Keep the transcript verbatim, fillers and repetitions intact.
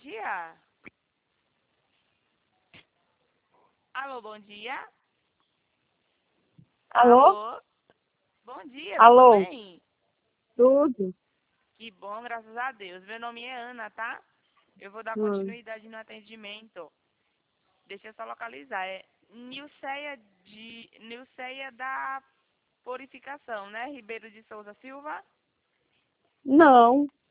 dia. Alô, bom dia. Alô? Alô? Bom dia, tudo Alô? bem? Tudo? Que bom, graças a Deus. Meu nome é Ana, tá? Eu vou dar Hum. continuidade no atendimento. Deixa eu só localizar. É Nilceia, de, Nilceia da Purificação, né? Ribeiro de Souza Silva. Não.